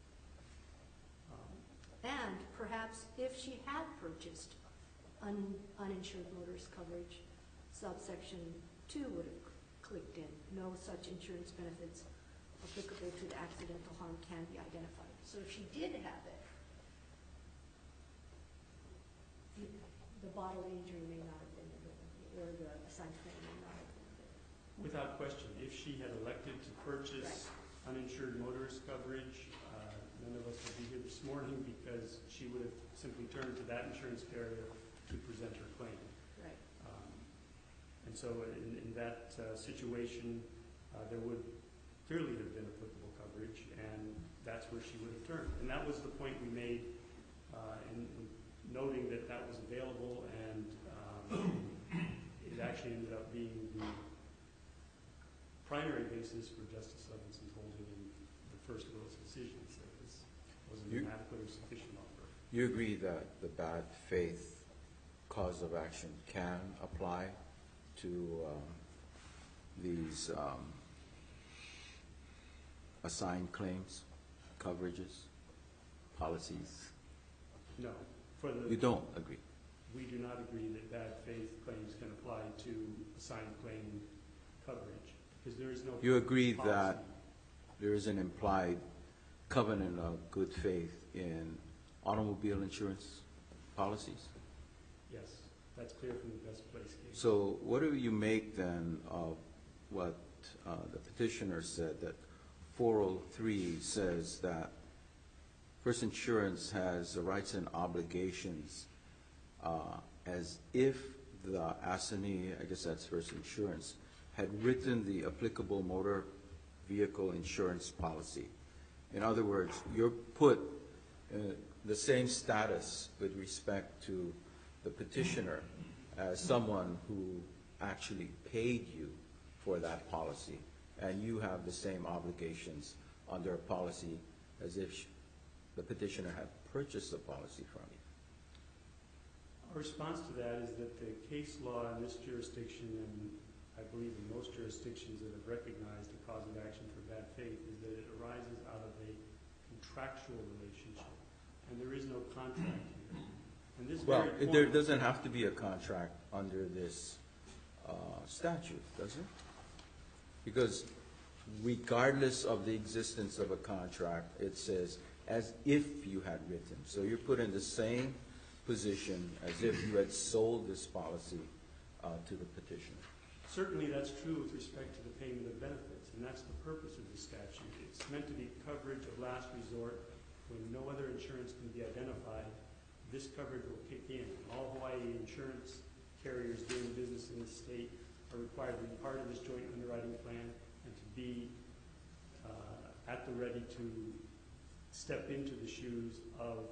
And perhaps if she had purchased uninsured motorist coverage, subsection 2 would have clicked in. No such insurance benefits applicable to the accidental harm can be identified. So if she did have it, the bodily injury may not have been available, or the assigned claim may not have been available. Without question, if she had elected to purchase uninsured motorist coverage, none of us would be here this morning because she would have simply turned to that insurance carrier to present her claim. Right. And so in that situation, there would clearly have been applicable coverage, and that's where she would have turned. And that was the point we made in noting that that was available, and it actually ended up being the primary basis for Justice Levinson's holding in the first Willis decision. So this wasn't an adequate or sufficient offer. You agree that the bad faith cause of action can apply to these assigned claims, coverages, policies? No. You don't agree? We do not agree that bad faith claims can apply to assigned claim coverage, because there is no You agree policy. that there is an implied covenant of good faith in automobile insurance policies? Yes, that's clear from the Best Place case. So what do you make then of what the petitioner said, that 403 says that First Insurance has the rights and obligations as if the assignee, I guess that's First Insurance, had written the applicable motor vehicle insurance policy. In other words, you're put the same status with respect to the petitioner as someone who actually paid you for that policy, and you have the same obligations under a policy as if the petitioner had purchased the policy from you. Our response to that is that the case law in this jurisdiction, and I believe in most jurisdictions that have recognized the cause of action for bad faith, is that it arises out of a contractual relationship, and there is no contract here. And this Well, very point, there doesn't have to be a contract under this statute, does it? Because regardless of the existence of a contract, it says as if you had written. So you're put in the same position as if you had sold this policy to the petitioner. certainly that's true with respect to the payment of benefits, and that's the purpose of the statute. It's meant to be coverage of last resort when no other insurance can be identified. This coverage will kick in. All Hawaii insurance carriers doing business in the state are required to be part of this joint underwriting plan and to be at the ready to step into the shoes of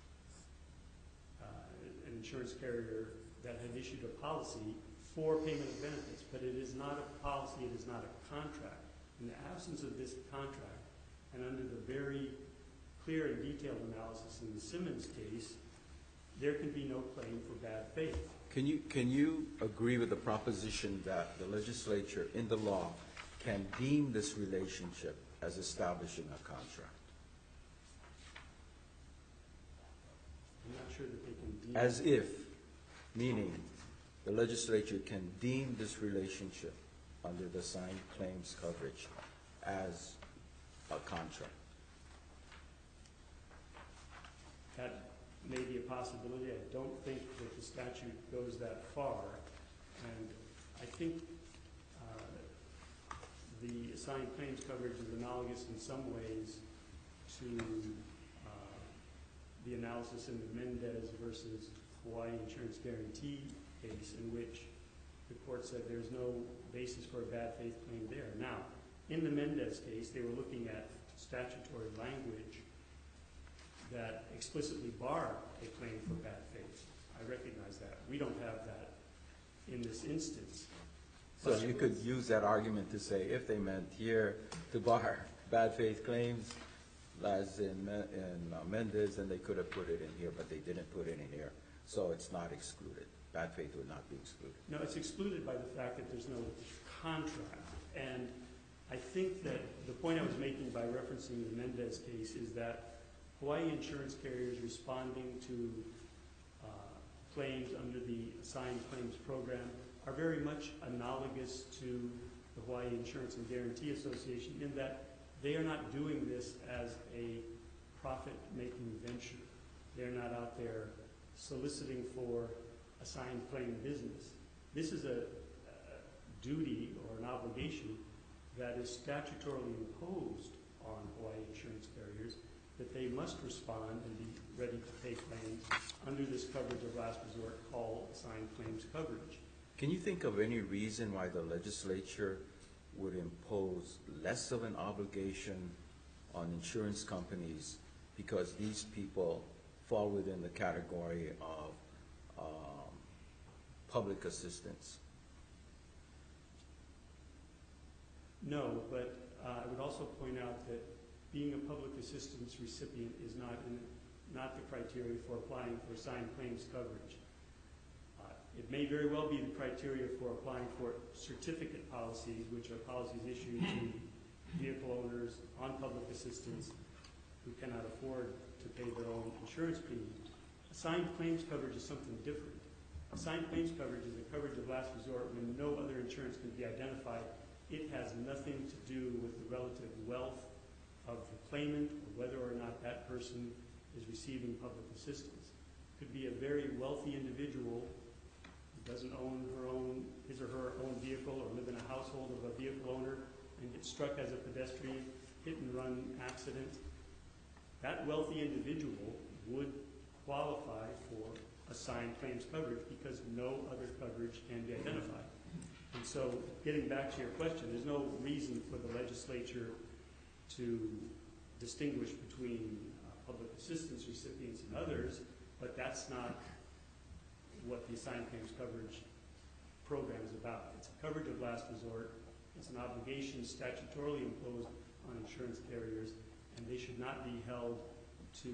an insurance carrier that had issued a policy for payment of benefits. But it is not a policy, it is not a contract. In the absence of this contract, and under the very clear and detailed analysis in the Simmons case, there can be no claim for bad faith. Can you agree with the proposition that the legislature in the law can deem this relationship as establishing a contract? I'm not sure that they can deem As if, meaning the legislature can deem this relationship under the signed claims coverage as a contract. that may be a possibility. I don't think that the statute goes that far. And I think the assigned claims coverage is analogous in some ways to the analysis in the Mendez versus Hawaii Insurance Guarantee case, in which the court said there's no basis for a bad faith claim there. Now, in the Mendez case, they were looking at statutory language that explicitly bar a claim for bad faith. I recognize that. We don't have that in this instance. So you could use that argument to say if they meant here to bar bad faith claims, as in Mendez, and they could have put it in here, but they didn't put it in here. So it's not excluded. Bad faith would not be excluded. No, it's excluded by the fact that there's no contract. And I think that the point I was making by referencing the Mendez case is that Hawaii insurance carriers responding to claims under the assigned claims program are very much analogous to the Hawaii Insurance and Guarantee Association in that they are not doing this as a profit-making venture. They're not out there soliciting for assigned claim business. This is a duty or an obligation that is statutorily imposed on Hawaii insurance carriers that they must respond and be ready to pay claims under this coverage of last resort called assigned claims coverage. Can you think of any reason why the legislature would impose less of an obligation on insurance companies because these people fall within the category of public assistance? No, but I would also point out that being a public assistance recipient is not the criteria for applying for assigned claims coverage. It may very well be the criteria for applying for certificate policies, which are policies issued to vehicle owners on public assistance who cannot afford to pay their own insurance premiums. Assigned claims coverage is something different. Assigned claims coverage is a coverage of last resort when no other insurance can be identified. It has nothing to do with the relative wealth of the claimant or whether or not that person is receiving public assistance. It could be a very wealthy individual who doesn't own his or her own vehicle or live in a household of a vehicle owner and get struck as a pedestrian, hit and run accident. That wealthy individual would qualify for assigned claims coverage because no other coverage can be identified. And so, getting back to your question, there's no reason for the legislature to distinguish between public assistance recipients and others, but that's not what the assigned claims coverage program is about. It's a coverage of last resort. It's an obligation statutorily imposed on insurance carriers, and they should not be held to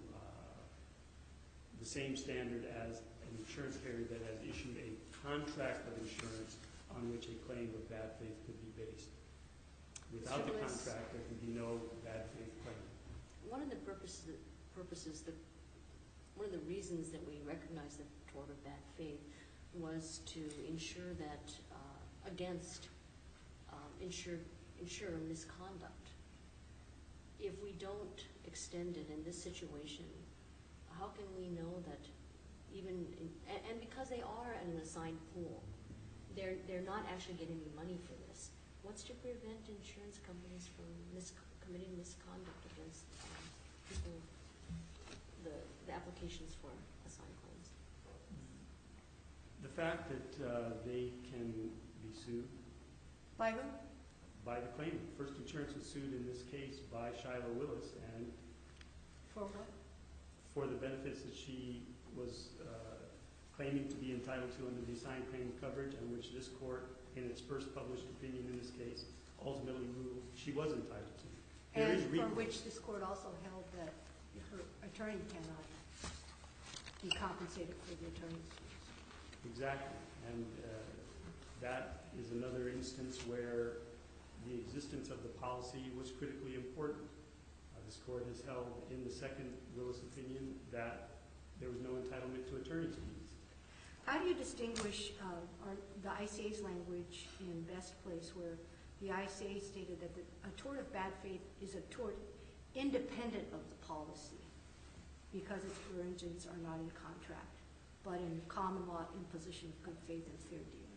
the same standard as an insurance carrier that has issued a contract of insurance on which a claim of bad faith could be based. Without the contract, there can be no bad faith claim. One of the one of the reasons that we recognize the tort of bad faith was to ensure that against insurer misconduct. If we don't extend it in this situation, how can we know that and because they are an assigned pool, they're not actually getting any money for this. What's to prevent insurance companies from committing misconduct against people, the applications for assigned claims? The fact that they can be sued. By whom? By the claimant. First Insurance was sued in this case by Shiloh Willis, and For what? for the benefits that she was claiming to be entitled to under the assigned claim coverage, and which this court, in its first published opinion in this case, ultimately ruled she was entitled to. And for which this court also held that her attorney cannot be compensated for the attorney's fees. Exactly. And that is another instance where the existence of the policy was critically important. This court has held in the second Willis opinion that there was no entitlement to attorney's fees. How do you distinguish the ICA's language in Best Place, where the ICA stated that a tort of bad faith is a tort independent of the policy because its origins are not in contract, but in common law imposition of good faith and fair dealing?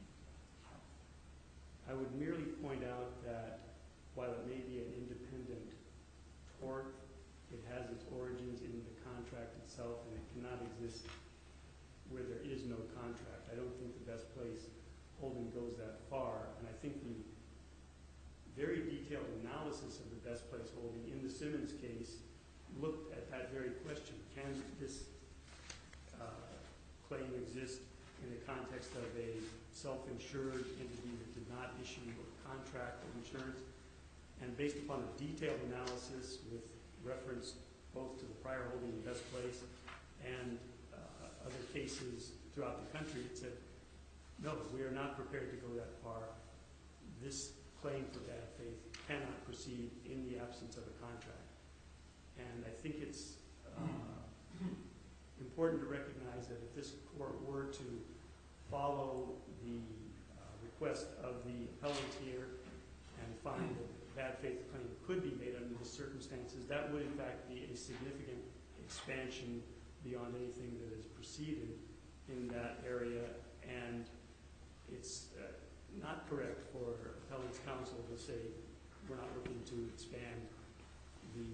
I would merely point out that while it may be an independent tort, it has its origins in the contract itself, and it cannot exist where there is no contract. I don't think the Best Place holding goes that far, and I think the very detailed analysis of the Best Place holding in the Simmons case looked at that very question. Can this claim exist in the context of a self-insured entity that did not issue a contract of insurance? And based upon a detailed analysis with reference both to the prior holding in Best Place and other cases throughout the country that said, no, we are not prepared to go that far. This claim for bad faith cannot proceed in the absence of a contract. And I think it's important to recognize that if this court were to follow the request of the appellant here and find that bad faith claim could be made under the circumstances, that would in fact be a significant expansion beyond anything that has proceeded in that area. And it's not correct for appellant's counsel to say we're not looking to expand the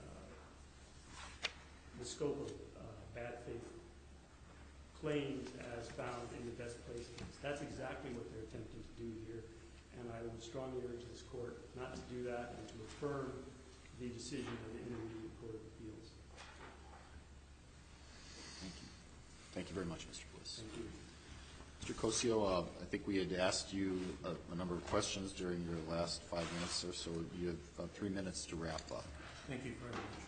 scope of bad faith claims as found in the Best Place case. That's exactly what they're attempting to do here, and I would strongly urge this court not to do that and to affirm the decision of the Intermediate Court of Appeals. Thank you. Thank you very much, Mr. Bliss. Thank you. Mr. Cosio, I think we had asked you a number of questions during your last 5 minutes or so. You have 3 minutes to wrap up. Thank you very much.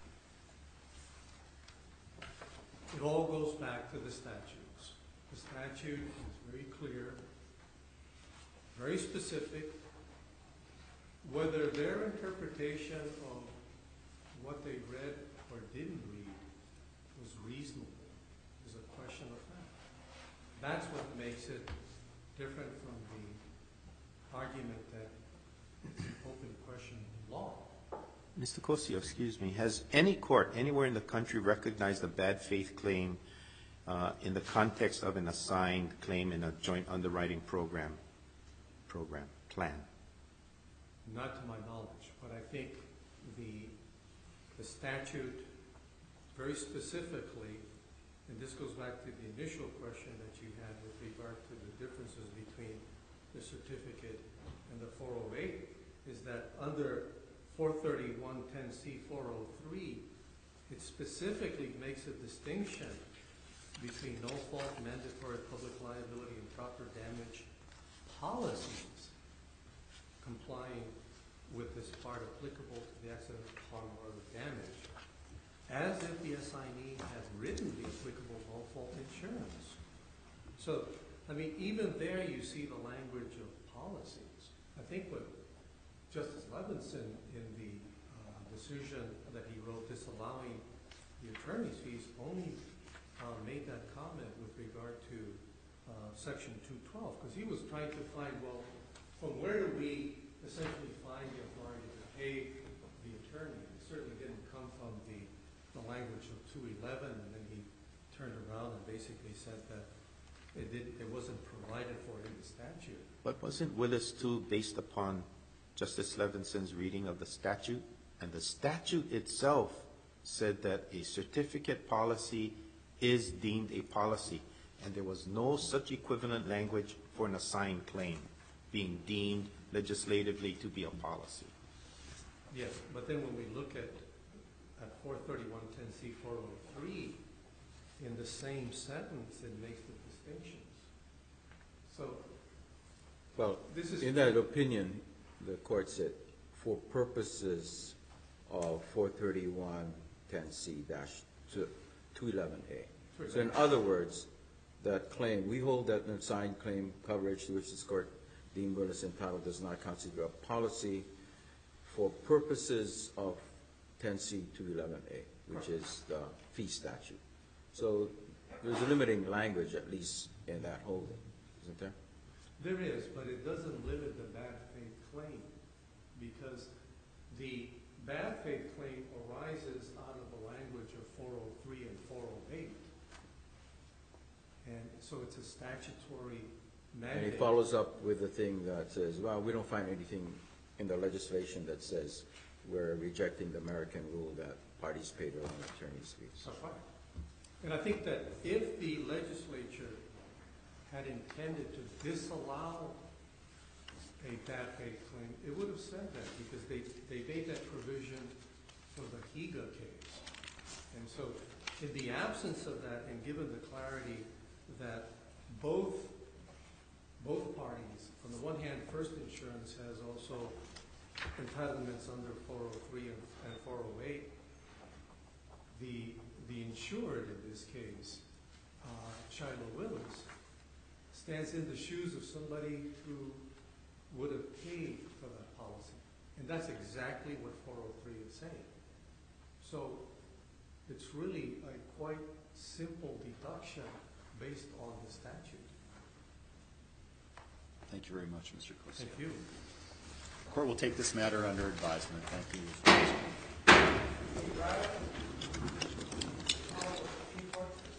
It all goes back to the statutes. The statute is very clear, very specific. Whether their interpretation of what they read or didn't read was reasonable is a question of fact. That's what makes it different from the argument that it's an open question of law. Mr. Cosio, excuse me, has any court anywhere in the country recognized a bad faith claim in the context of an assigned claim in a joint underwriting plan? Not to my knowledge, but I think the statute very specifically, and this goes back to the initial question that you had with regard to the differences between the certificate and the 408, is that under 431.10c 403, it specifically makes a distinction between no fault, mandatory public liability, and proper damage policies complying with this part applicable to the accident, harm, or damage, as if the assignee has written the applicable no fault insurance. So, I mean, even there you see the language of policies. I think what Justice Levinson, in the decision that he wrote disallowing the attorney's fees, only made that comment with regard to Section 212, because he was trying to find, well, from where do we essentially find the authority to pay the attorney? It certainly didn't come from the language of 211, and then he turned around and basically said that it wasn't provided for in the statute. But wasn't Willis 2 based upon Justice Levinson's reading of the statute? And the statute itself said that a certificate policy is deemed a policy, and there was no such equivalent language for an assigned claim being deemed legislatively to be a policy. Yes, but then when we look at 431.10c 403, in the same sentence, it makes the distinctions. So, Well, this is in that opinion, the court said, for purposes of 431.10c-211A. So in other words, that claim, we hold that an assigned claim coverage to which this court deemed Willis entitled does not constitute a policy for purposes of 10c-211A, which is the fee statute. So there's a limiting language, at least in that holding, isn't there? There is, but it doesn't limit the bad faith claim, because the bad faith claim arises out of the language of 403 and 408. And so it's a statutory mandate. And he follows up with the thing that says, well, we don't find anything in the legislation that says we're rejecting the American rule that parties pay their own attorney's fees. That's right. And I think that if the legislature had intended to disallow a bad faith claim, it would have said that, because they made that provision for the Higa case. And so in the absence of that, and given the clarity that both parties, on the one hand, First Insurance has also entitlements under 403 and 408, the insured in this case, Shiloh Willis, stands in the shoes of somebody who would have paid for that policy. And that's exactly what 403 is saying. So it's really a quite simple deduction based on the statute. Thank you very much, Mr. Cosio. Thank you. The court will take this matter under advisement. Thank you.